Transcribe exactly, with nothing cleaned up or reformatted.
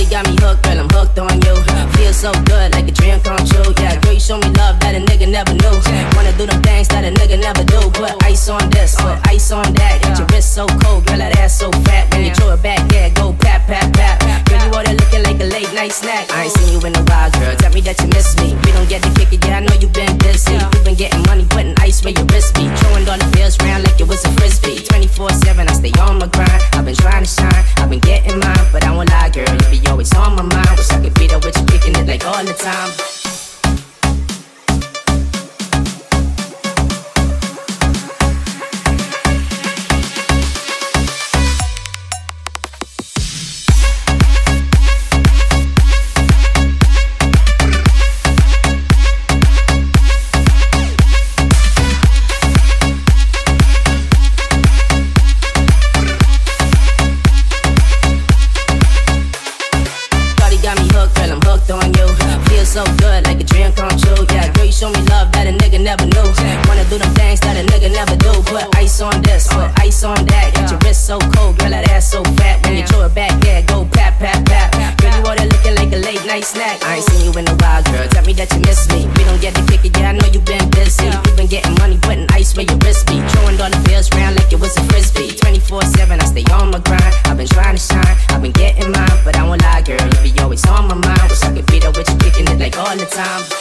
got me hooked, girl, I'm hooked on you. Feel so good, like a dream come true. Yeah, girl, you show me love that a nigga never knew. Wanna do them things that a nigga never do. Put ice on this, put ice on that. Get your wrist so cold, girl, that ass so fat. When you throw it back, yeah, go pat, pat, pat. Girl, you order looking like a late night snack. I ain't seen you in a while, girl, tell me that you miss me. We don't get to kick it, yeah, I know you been busy. You been getting money, putting ice where your wrist be. Throwing all the bills round like it was a frisbee. twenty-four seven, I stay on my grind. I've been trying to shine, I've been getting mine. But I won't lie, girl, you be always on my mind. Wish I could be there with you, kicking it like all the time. So good, like a dream come true. Yeah, girl, you show me love that a nigga never knew. Wanna do them things that a nigga never do. Put ice on this, put ice on that. Get your wrist so cold, girl, that ass so fat. When you throw it back, yeah, go pat, pat, pat. Girl, you order looking like a late night snack. I ain't seen you in a while, girl, tell me that you miss me. We don't get to kick it, yeah, I know you been busy. You been getting money, putting ice where your wrist be. Throwing all the bills round like it was a frisbee. twenty-four seven, I stay on my grind. I've been trying to shine, I've been getting mine. But I won't lie, girl, you be always on my mind. Wish I could be there with you, kicking it like all the time.